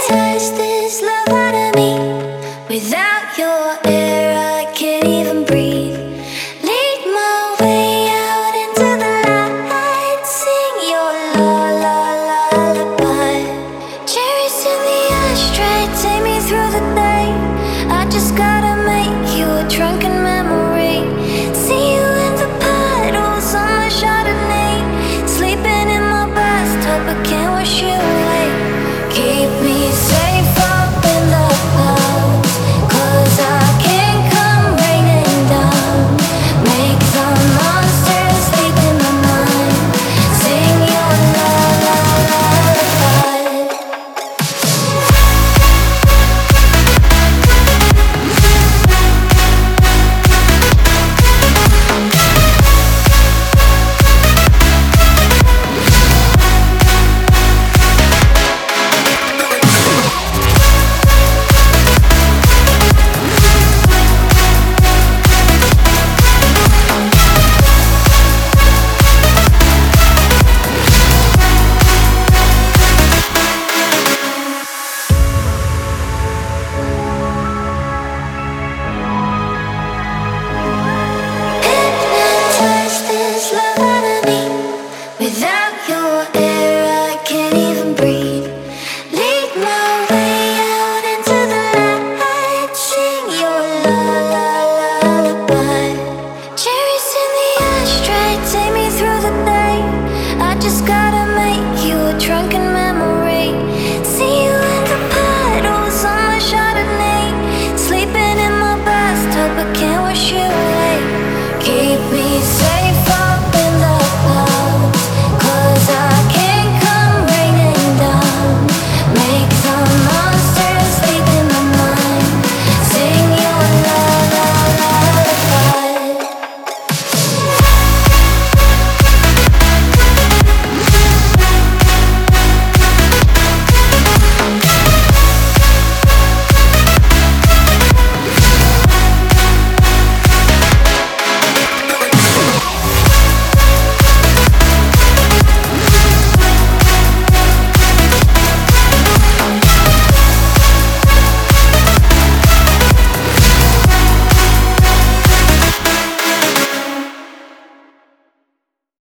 hypnotize this love out of me. Without your air, I can't even breathe. Lead my way out into the light. Sing your lullaby. Cherries in the ashtray, take me through the day. I just gotta make you a drunken man.